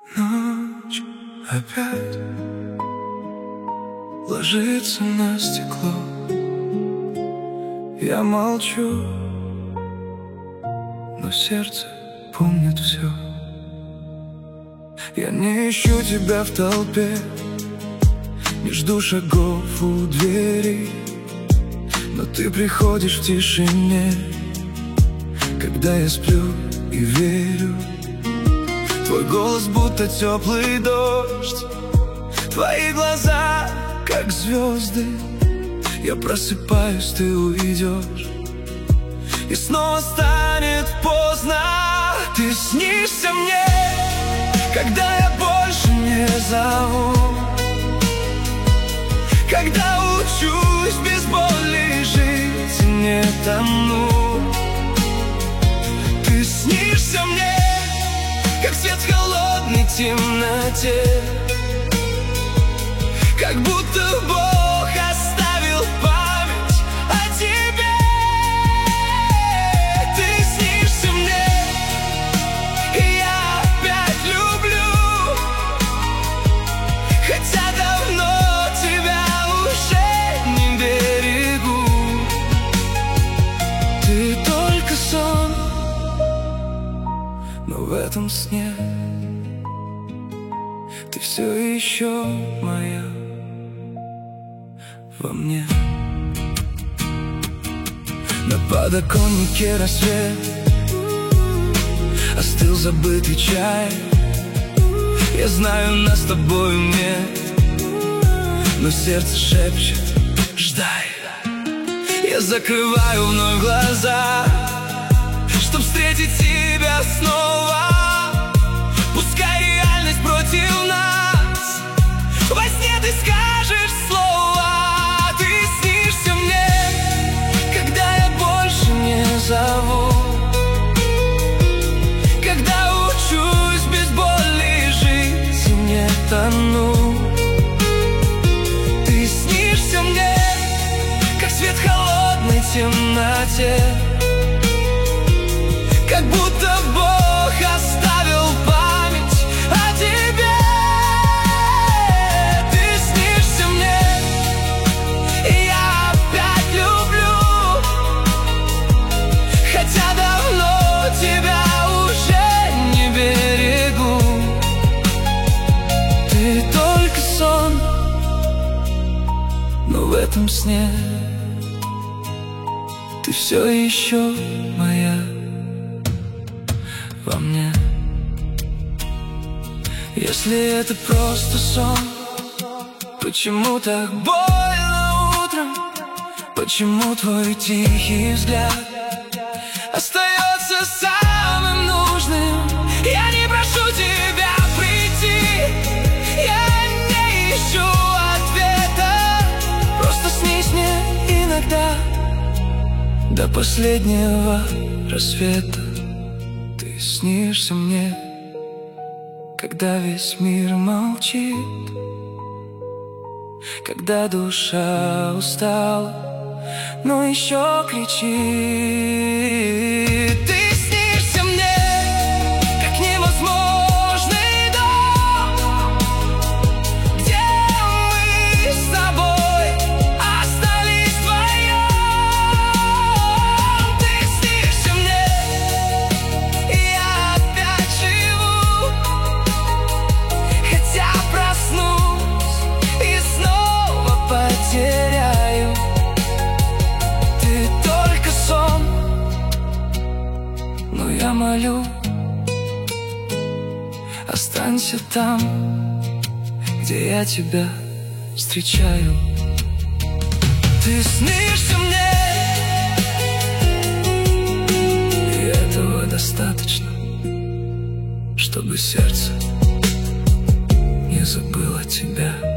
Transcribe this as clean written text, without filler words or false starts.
Ночь опять ложится на стекло. Я молчу, но сердце помнит все. Я не ищу тебя в толпе, не жду шагов у двери, но ты приходишь в тишине, когда я сплю и верю. Твой голос будто теплый дождь, твои глаза как звезды. Я просыпаюсь, ты уйдешь, и снова станет поздно. Ты снишься мне, когда я больше не зову, когда учусь без боли жить и не тону. Ты снишься мне, как свет в холодной темноте, как будто Бог оставил память о тебе. Ты снишься мне, и я опять люблю, хотя давно тебя уже не берегу. Ты только сон, но в этом сне ты все еще моя, во мне. На подоконнике рассвет, остыл забытый чай. Я знаю, нас с тобою нет, но сердце шепчет: ждай. Я закрываю вновь глаза, чтоб встретить тебя снова. Пускай реальность против нас, во сне ты скажешь слово. Ты снишься мне, когда я больше не зову, когда учусь без боли жить и не тону. Ты снишься мне, как свет в холодной темноте, как будто Бог оставил память о тебе. Ты снишься мне, и я опять люблю, хотя давно тебя уже не берегу. Ты только сон, но в этом сне ты все еще моя, во мне. Если это просто сон, почему так больно утром? Почему твой тихий взгляд остается самым нужным? Я не прошу тебя прийти, я не ищу ответа, просто снись мне иногда до последнего рассвета. Ты снишься мне, когда весь мир молчит, когда душа устала, но еще кричит. Ты снишься мне, как невозможный дом, где мы с тобой остались вдвоем. Ты снишься мне, и я опять живу, хотя проснусь и снова потеряю. Ты только сон, но я молю, останься там, где я тебя встречаю. Ты снишься мне, и этого достаточно, чтобы сердце не забыло тебя.